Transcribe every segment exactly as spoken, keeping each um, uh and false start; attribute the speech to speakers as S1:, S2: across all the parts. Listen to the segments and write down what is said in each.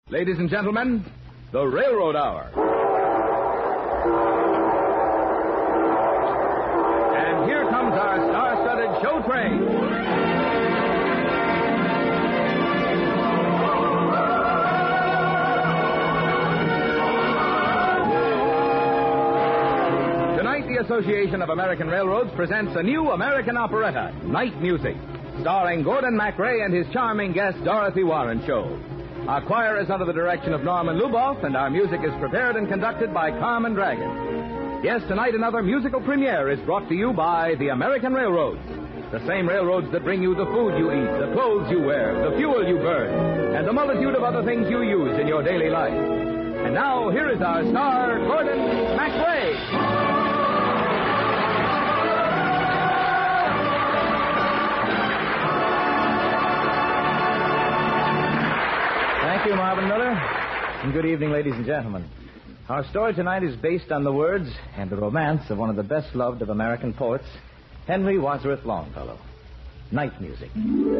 S1: Ladies and gentlemen, the Railroad Hour. And here comes our star-studded show train. Tonight, the Association of American Railroads presents a new American operetta, Night Music, starring Gordon MacRae and his charming guest, Dorothy Warren Show. Our choir is under the direction of Norman Luboff, and our music is prepared and conducted by Carmen Dragon. Yes, tonight another musical premiere is brought to you by the American Railroads. The same railroads that bring you the food you eat, the clothes you wear, the fuel you burn, and the multitude of other things you use in your daily life. And now, here is our star, Gordon MacRae.
S2: Thank you, Marvin Miller. And good evening, ladies and gentlemen. Our story tonight is based on the words and the romance of one of the best-loved of American poets, Henry Wadsworth Longfellow. Night Music.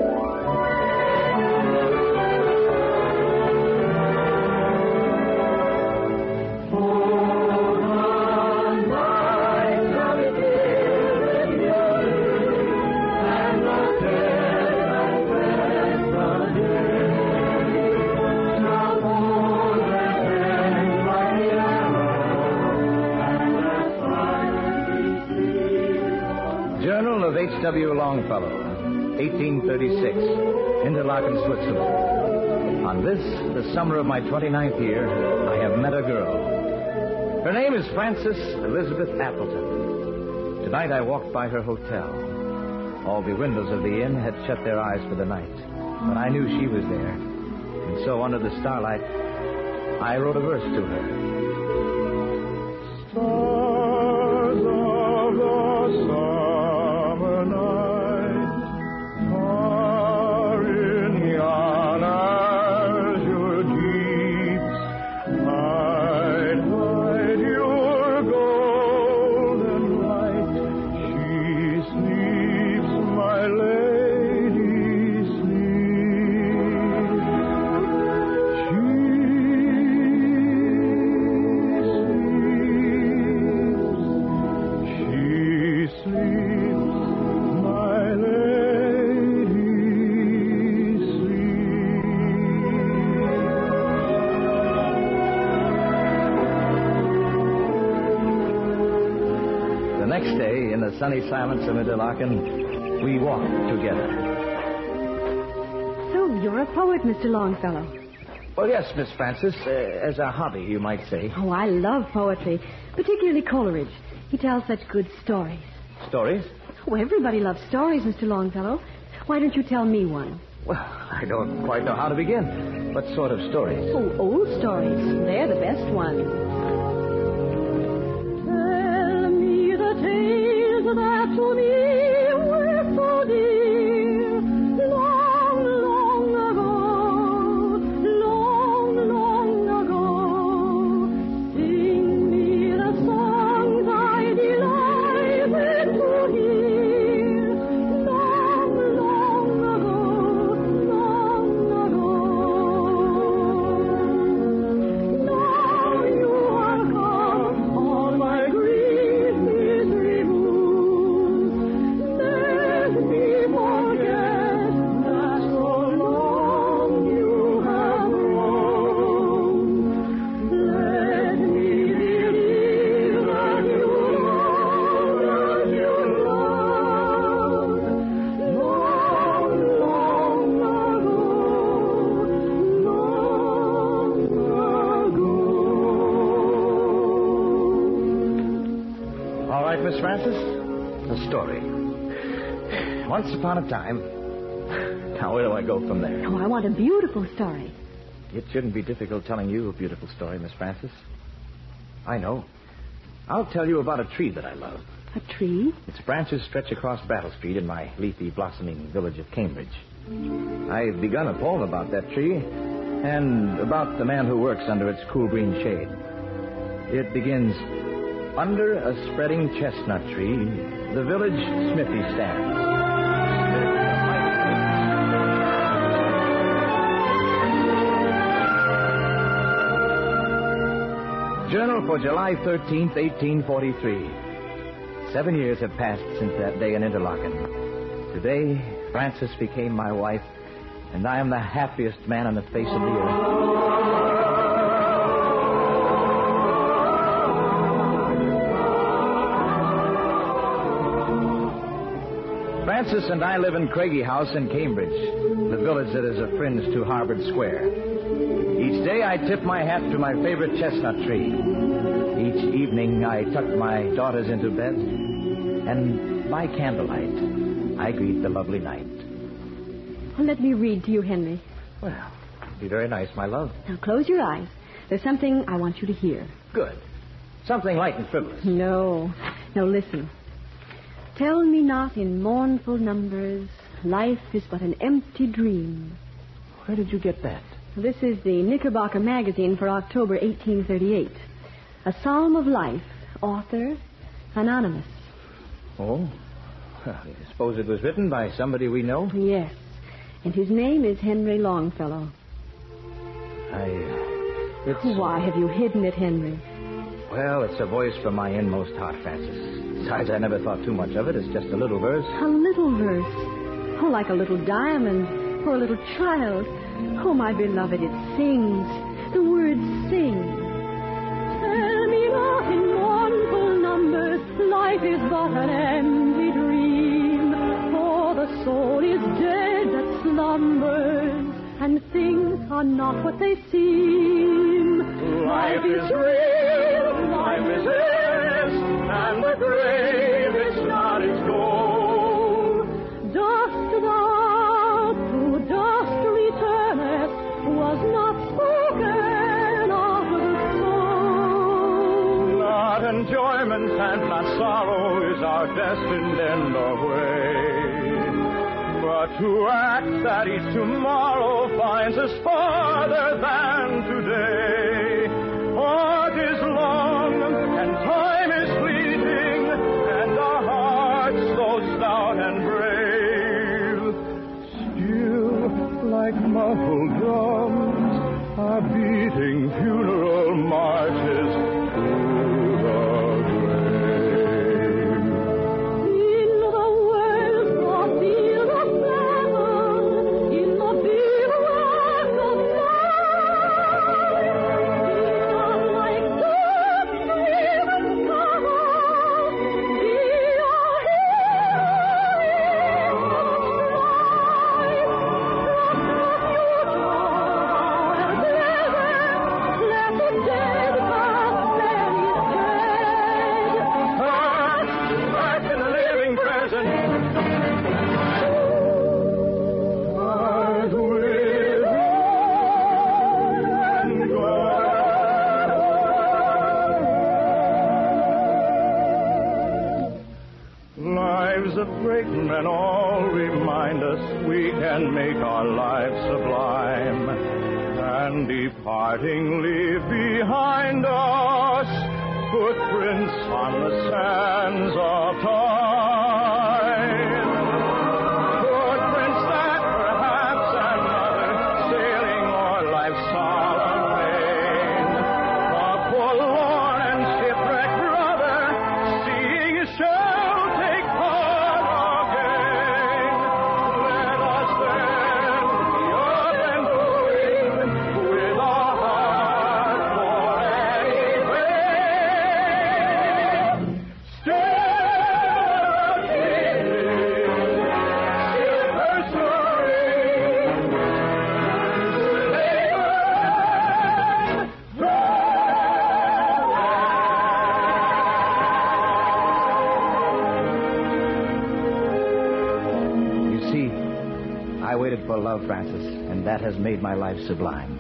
S2: H W Longfellow, eighteen thirty-six, Interlaken, Switzerland. On this, the summer of my twenty-ninth year, I have met a girl. Her name is Frances Elizabeth Appleton. Tonight I walked by her hotel. All the windows of the inn had shut their eyes for the night, but I knew she was there. And so under the starlight, I wrote a verse to her. Stars of the sun, sunny silence of Interlaken, we walked together.
S3: So, you're a poet, Mister Longfellow.
S2: Well, yes, Miss Frances, uh, as a hobby, you might say.
S3: Oh, I love poetry, particularly Coleridge. He tells such good stories.
S2: Stories?
S3: Oh, everybody loves stories, Mister Longfellow. Why don't you tell me one?
S2: Well, I don't quite know how to begin. What sort of stories?
S3: Oh, old stories. They're the best ones. Tell me the tales that to me were so dear, long, long ago, long, long ago. Sing me the songs I delighted to hear, long, long ago, long ago. Now you are come, all my grief is removed. Let me forget that so long you have roamed. Let me believe that you loved as you loved, long, long ago, long ago.
S2: All right, Miss Frances, a story. Once upon a time. Now, where do I go from there?
S3: Oh, I want a beautiful story.
S2: It shouldn't be difficult telling you a beautiful story, Miss Frances. I know. I'll tell you about a tree that I love.
S3: A tree?
S2: Its branches stretch across Battle Street in my leafy, blossoming village of Cambridge. I've begun a poem about that tree and about the man who works under its cool green shade. It begins, under a spreading chestnut tree, the village smithy stands. Journal for July thirteenth, eighteen forty-three. Seven years have passed since that day in Interlaken. Today, Frances became my wife, and I am the happiest man on the face of the earth. Frances and I live in Craigie House in Cambridge, the village that is a fringe to Harvard Square. Each day I tip my hat to my favorite chestnut tree. Each evening I tuck my daughters into bed, and by candlelight I greet the lovely night.
S4: Well, let me read to you, Henry.
S2: Well, be very nice, my love.
S4: Now close your eyes. There's something I want you to hear.
S2: Good. Something light and frivolous.
S4: No. No, listen. Tell me not in mournful numbers, life is but an empty dream.
S2: Where did you get that?
S4: This is the Knickerbocker Magazine for October eighteen thirty-eight. A Psalm of Life, author, anonymous.
S2: Oh? Well, I suppose it was written by somebody we know?
S4: Yes. And his name is Henry Longfellow.
S2: I... It's...
S4: Why have you hidden it, Henry?
S2: Well, it's a voice from my inmost heart, Frances. Besides, I never thought too much of it. It's just a little verse.
S4: A little verse? Oh, like a little diamond or a little child. Oh, my beloved, it sings. The words sing.
S3: Tell me not in mournful numbers, life is but an empty dream. For the soul is dead that slumbers, and things are not what they seem.
S5: Life is real, life is this, and the grave is not its goal.
S3: Dust thou to dust returnest, was not spoken of the soul.
S5: Not enjoyment and not sorrow is our destined end or way. But to act that each tomorrow finds us farther than today. Art is long, and time is fleeting, and our hearts slows down and brave. Still, like muffled drums, are beating funeral marches to the grave.
S3: In the world's broad field of battle, in the big rock of life, be not like dust driven cover, be a hero in let the dead past bury dead.
S5: Back in the living present. As we run and go. Lives that break men all remind us we can make our lives sublime, and departing leave behind us footprints on the sands of time. Footprints that perhaps another sailing o'er life's solemn main, a forlorn and shipwrecked brother seeing his shell take part again. Let us then be up and going with our heart for anything. Still a king, still pursuing,
S2: You see, I waited for love, Frances, and that has made my life sublime.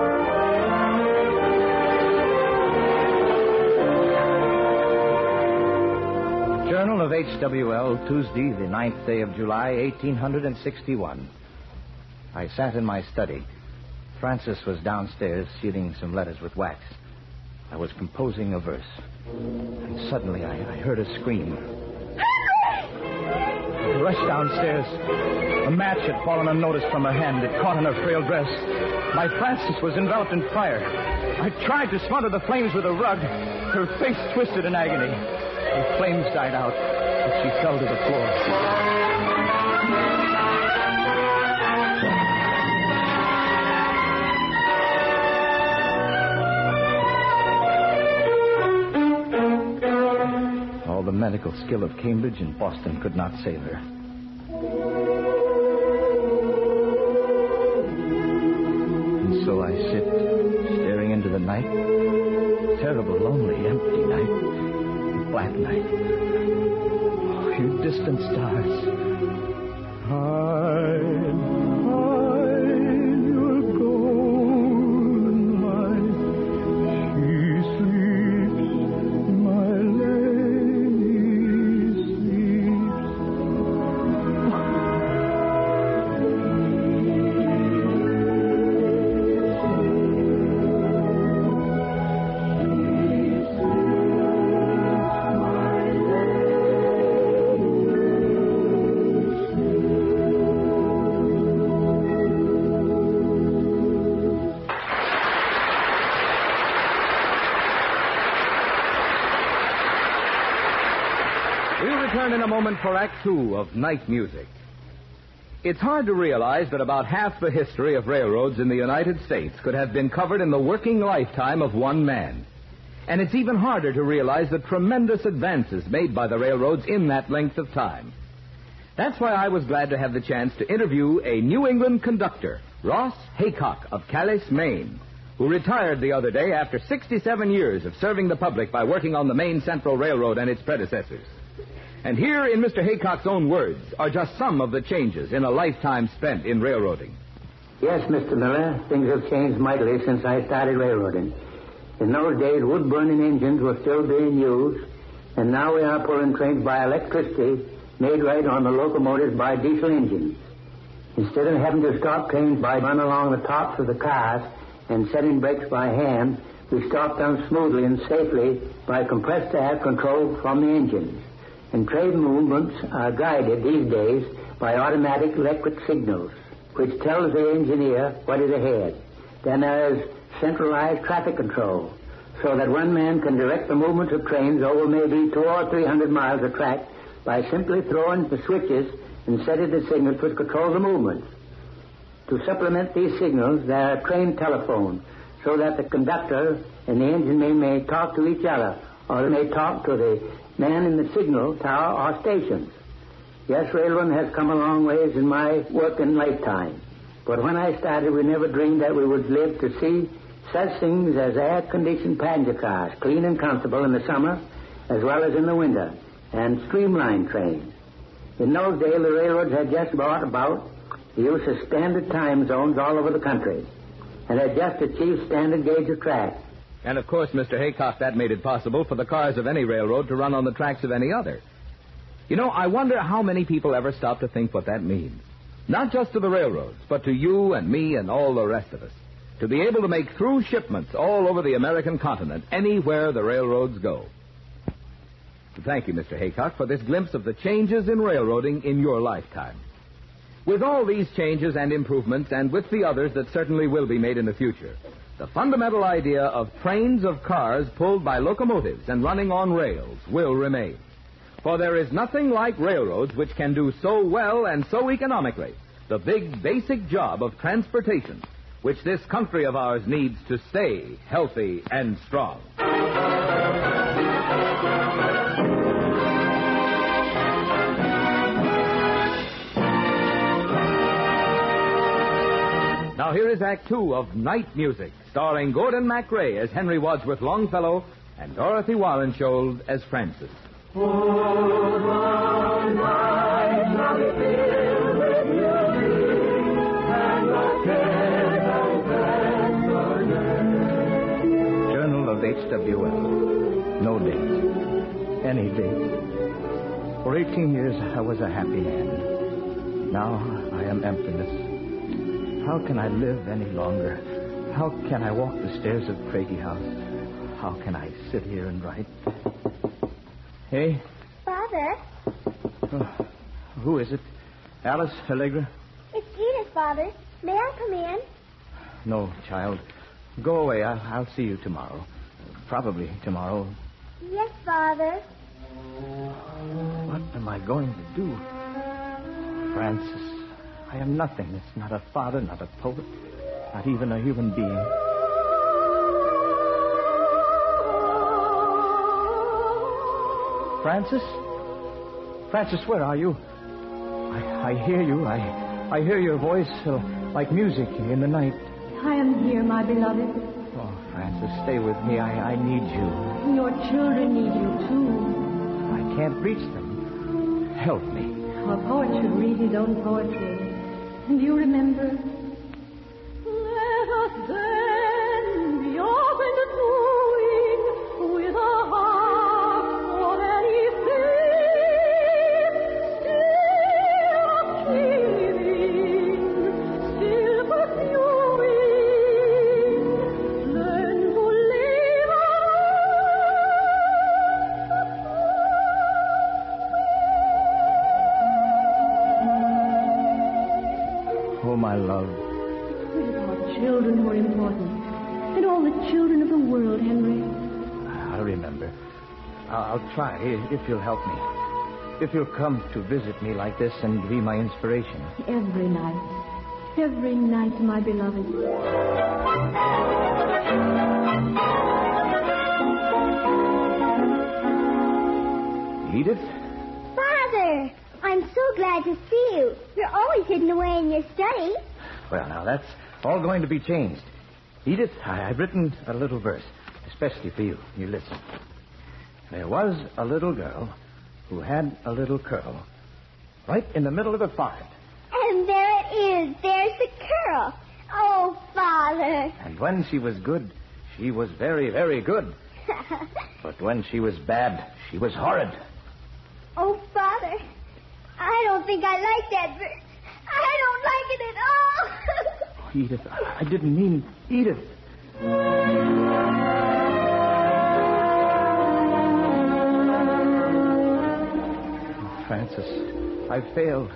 S2: Journal of H W L, Tuesday, the ninth day of July, eighteen sixty-one. I sat in my study. Frances was downstairs sealing some letters with wax. I was composing a verse. And suddenly I, I heard a scream. I rushed downstairs. A match had fallen unnoticed from her hand. It caught on her frail dress. My Frances was enveloped in fire. I tried to smother the flames with a rug. Her face twisted in agony. The flames died out, but she fell to the floor. All the medical skill of Cambridge and Boston could not save her. And so I sit, staring into the night. Terrible, lonely, empty night. Black night. Oh, you distant stars. Hide, hide your golden light. She sleeps, my lady sleeps.
S1: We'll return in a moment for Act Two of Night Music. It's hard to realize that about half the history of railroads in the United States could have been covered in the working lifetime of one man. And it's even harder to realize the tremendous advances made by the railroads in that length of time. That's why I was glad to have the chance to interview a New England conductor, Ross Haycock of Calais, Maine, who retired the other day after sixty-seven years of serving the public by working on the Maine Central Railroad and its predecessors. And here, in Mister Haycock's own words, are just some of the changes in a lifetime spent in railroading.
S6: Yes, Mister Miller, things have changed mightily since I started railroading. In those days, wood-burning engines were still being used, and now we are pulling trains by electricity made right on the locomotives by diesel engines. Instead of having to stop trains by running along the tops of the cars and setting brakes by hand, we stop them smoothly and safely by compressed air controlled from the engines. And train movements are guided these days by automatic electric signals, which tells the engineer what is ahead. Then there is centralized traffic control, so that one man can direct the movement of trains over maybe two or three hundred miles of track by simply throwing the switches and setting the signals which control the movement. To supplement these signals, there are train telephones, so that the conductor and the engineman may talk to each other, or they may talk to the man in the signal tower or stations. Yes, railroading has come a long ways in my working lifetime. But when I started, we never dreamed that we would live to see such things as air-conditioned passenger cars, clean and comfortable in the summer as well as in the winter, and streamlined trains. In those days, the railroads had just brought about the use of standard time zones all over the country, and had just achieved standard gauge of track.
S1: And, of course, Mister Haycock, that made it possible for the cars of any railroad to run on the tracks of any other. You know, I wonder how many people ever stop to think what that means. Not just to the railroads, but to you and me and all the rest of us. To be able to make through shipments all over the American continent, anywhere the railroads go. Thank you, Mister Haycock, for this glimpse of the changes in railroading in your lifetime. With all these changes and improvements, and with the others that certainly will be made in the future, the fundamental idea of trains of cars pulled by locomotives and running on rails will remain. For there is nothing like railroads which can do so well and so economically the big basic job of transportation, which this country of ours needs to stay healthy and strong. Now here is Act Two of Night Music, starring Gordon MacRae as Henry Wadsworth Longfellow and Dorothy Warrenshold as Frances.
S2: Journal of H W L. No date. Any date. For eighteen years, I was a happy man. Now I am emptiness. How can I live any longer? How can I walk the stairs of Craigie House? How can I sit here and write? Hey?
S7: Father?
S2: Oh, who is it? Alice Allegra?
S7: It's Edith, Father. May I come in?
S2: No, child. Go away. I'll, I'll see you tomorrow. Probably tomorrow.
S7: Yes, Father.
S2: What am I going to do? Francis, I am nothing. It's not a father, not a poet, not even a human being. Francis? Francis, where are you? I, I hear you. I, I hear your voice uh, like music in the night.
S4: I am here, my beloved.
S2: Oh, Francis, stay with me. I, I need you.
S4: Your children need you, too.
S2: I can't reach them. Help me.
S4: A poet should read his own poetry. And you remember? Let us then be open to doing with a heart for anything, still achieving, still pursuing, learn to live
S2: Oh, my love.
S4: It is our children who are important. And all the children of the world, Henry.
S2: I'll remember. I'll, I'll try, if you'll help me. If you'll come to visit me like this and be my inspiration.
S4: Every night. Every night, my beloved.
S2: Edith?
S7: Father, I'm so glad to see you. You're always hidden away in your study.
S2: Well, now, that's all going to be changed. Edith, I, I've written a little verse, especially for you. You listen. There was a little girl who had a little curl right in the middle of her forehead.
S7: And there it is. There's the curl. Oh, Father.
S2: And when she was good, she was very, very good. But when she was bad, she was horrid.
S7: Oh, Father. I don't think I like that verse. I don't like it at all.
S2: Oh, Edith, I didn't mean Edith. Francis, I failed.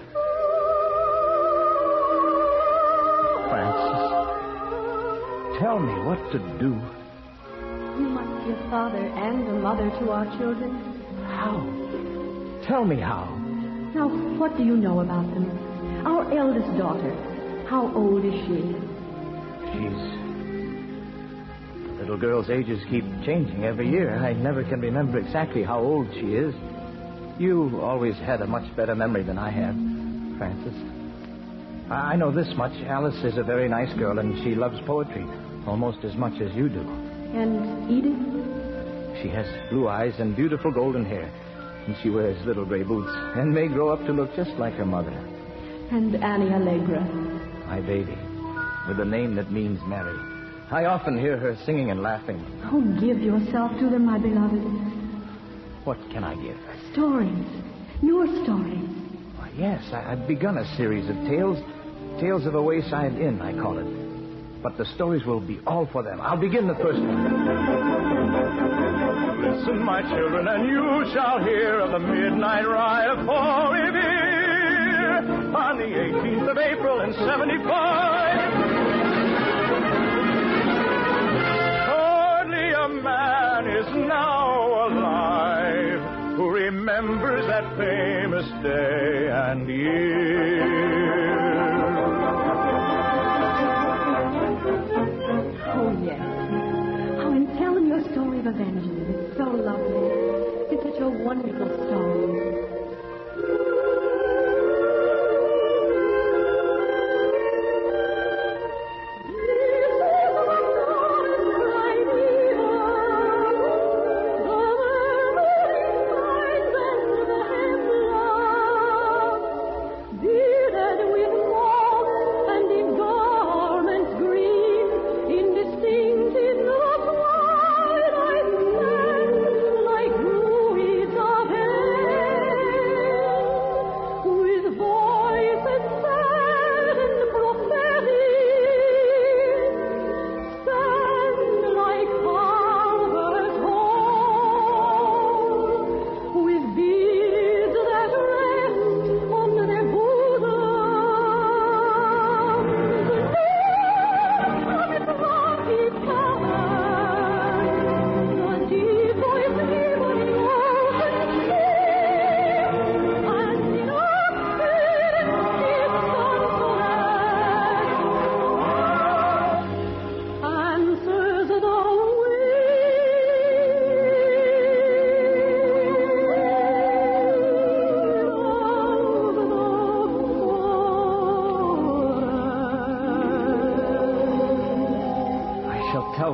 S2: Francis, tell me what to do.
S4: You must be a father and a mother to our children.
S2: How? Tell me how.
S4: Now, what do you know about them? Our eldest daughter. How old is she?
S2: She's... The little girl's ages keep changing every year. I never can remember exactly how old she is. You always had a much better memory than I have, Francis. I know this much. Alice is a very nice girl, and she loves poetry almost as much as you do.
S4: And Edith?
S2: She has blue eyes and beautiful golden hair. And she wears little gray boots and may grow up to look just like her mother.
S4: And Annie Allegra.
S2: My baby, with a name that means Mary. I often hear her singing and laughing.
S4: Oh, give yourself to them, my beloved.
S2: What can I give?
S4: Stories. Your stories.
S2: Why, yes, I, I've begun a series of tales. Tales of a Wayside Inn, I call it. But the stories will be all for them. I'll begin the first one.
S5: Listen, my children, and you shall hear of the midnight ride of Paul Revere on the eighteenth of April in seventy-five. Hardly a man is now alive who remembers that famous day and year.
S4: Oh, yes. How in telling your story of Evangeline, it's so lovely. It's such a wonderful story.
S3: Like ruins of hell.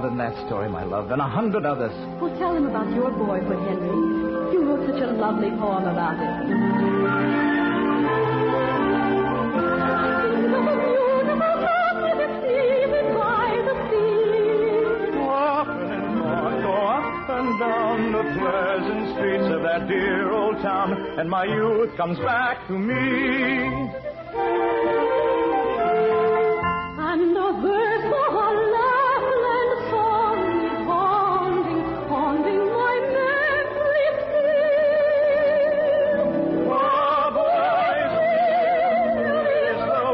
S2: than that story, my love, and a hundred others.
S4: Oh, tell him about your boyhood, Henry. You wrote such a lovely poem about it.
S5: Down the pleasant streets of that dear old town, and my youth comes back to me.
S3: And a verse of a Lapland song is haunting, haunting my memory still.
S5: Oh, boys, is the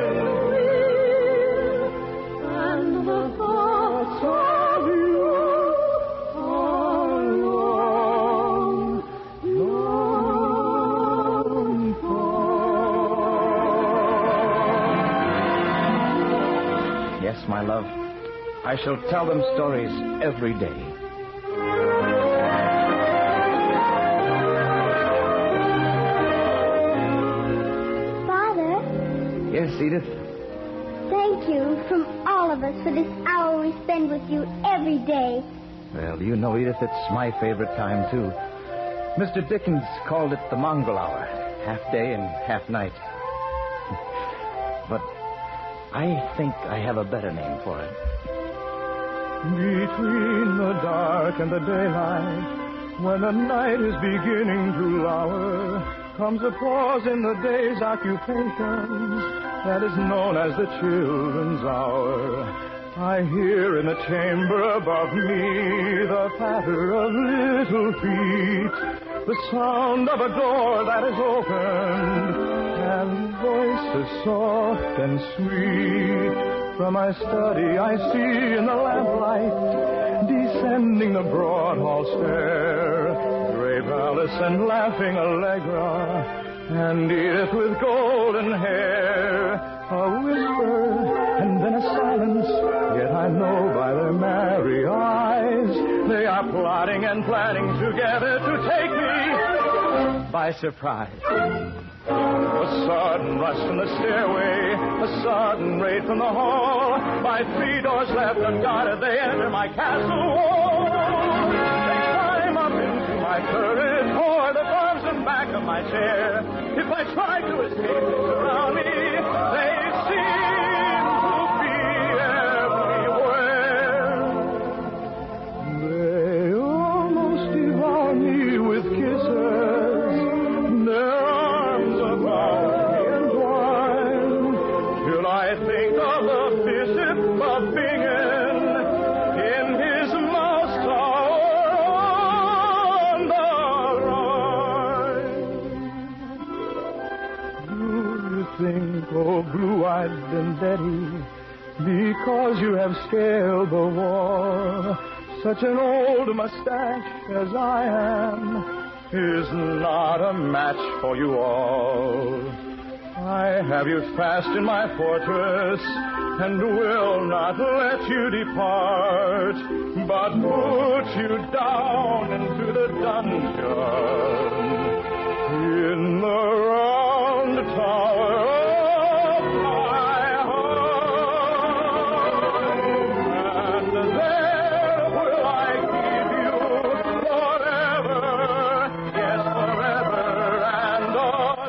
S5: wind,
S3: and the thoughts of you.
S2: Yes, my love. I shall tell them stories every day.
S7: Father,
S2: Yes, Edith?
S7: thank you from all of us for this hour we spend with you every day.
S2: Well, you know, Edith, it's my favorite time, too. Mister Dickens called it the mongrel hour, half day and half night. But I think I have a better name for it.
S5: between the dark and the daylight, when the night is beginning to lower, comes a pause in the day's occupations that is known as the children's hour. I hear in the chamber above me the patter of little feet, the sound of a door that is opened, and voices soft and sweet. From my study I see in the lamplight, descending the broad hall stair, grave Alice and laughing Allegra, and Edith with golden hair. A whisper and then a silence, yet I know by their merry eyes they are plotting and planning together to take me by surprise. A sudden rush from the stairway, a sudden raid from the hall. By three doors left unguarded, they enter my castle wall. They climb up into my turret, pour the arms and back of my chair. If I try to escape, they surround me. They seem to be everywhere. They almost devour me with kisses. Their arms about me entwined, till I think of the Bishop of Bingen in his mouse tower on the Rhine. Do you think, oh blue-eyed Vendetti, because you have scaled the wall, such an old mustache as I am is not a match for you all? I have you fast in my fortress and will not let you depart, but put you down into the dungeon in the round tower of my heart, and there will I keep you forever, yes, forever and a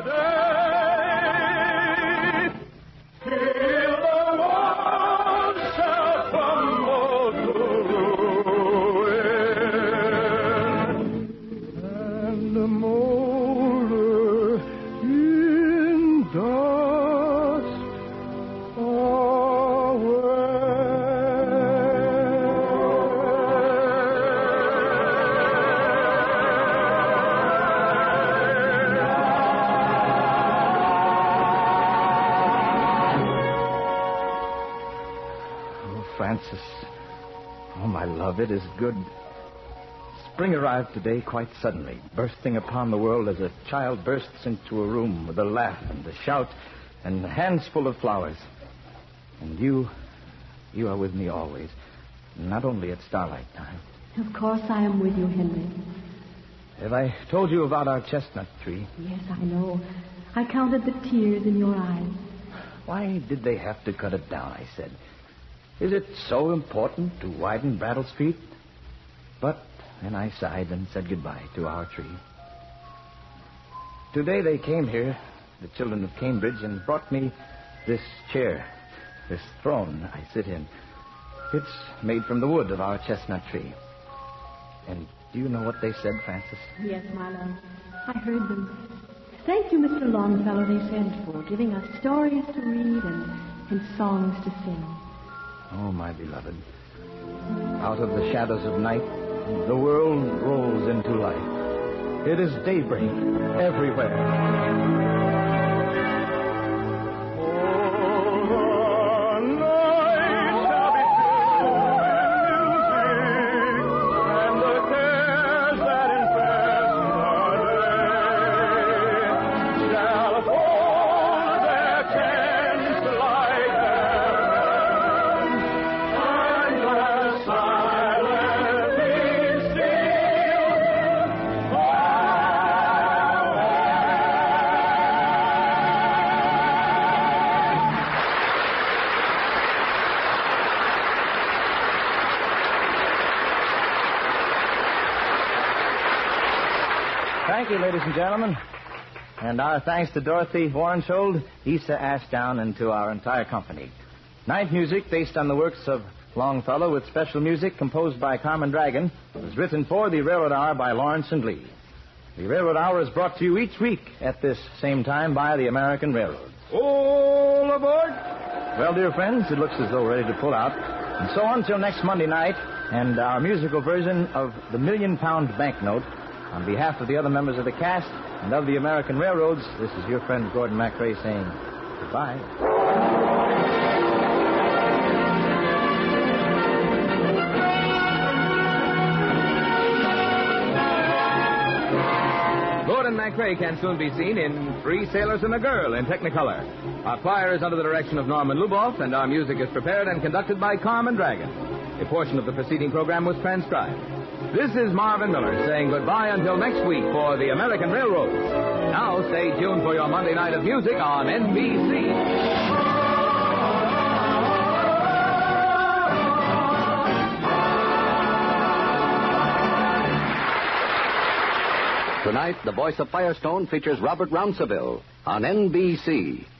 S5: day, till the world shall crumble to ruin, and molder in dust
S2: Francis. Oh, my love, it is good. Spring arrived today quite suddenly, bursting upon the world as a child bursts into a room with a laugh and a shout and hands full of flowers. And you, you are with me always, not only at starlight time.
S4: Of course I am with you, Henry.
S2: Have I told you about our chestnut tree?
S4: Yes, I know. I counted the tears in your eyes.
S2: Why did they have to cut it down, I said. Is it so important to widen Brattle Street? But then I sighed and said goodbye to our tree. Today they came here, the children of Cambridge, and brought me this chair, this throne I sit in. It's made from the wood of our chestnut tree. And do you know what they said, Frances?
S4: Yes, my love. I heard them. Thank you, Mister Longfellow, they said, for giving us stories to read and, and songs to sing.
S2: Oh, my beloved. Out of the shadows of night, the world rolls into light. It is daybreak everywhere. Thank you, ladies and gentlemen. And our thanks to Dorothy Warrenshold, Isa Ashdown, and to our entire company. Night music, based on the works of Longfellow, with special music composed by Carmen Dragon, was written for the Railroad Hour by Lawrence and Lee. The Railroad Hour is brought to you each week at this same time by the American Railroad. All aboard! Well, dear friends, it looks as though we're ready to pull out. And so until next Monday night, and our musical version of the Million Pound Banknote, on behalf of the other members of the cast and of the American Railroads, this is your friend Gordon MacRae saying goodbye.
S1: Gordon MacRae can soon be seen in Three Sailors and a Girl in Technicolor. Our choir is under the direction of Norman Luboff, and our music is prepared and conducted by Carmen Dragon. A portion of the preceding program was transcribed. This is Marvin Miller saying goodbye until next week for the American Railroads. Now stay tuned for your Monday night of music on N B C.
S8: Tonight, The Voice of Firestone features Robert Rounceville on N B C.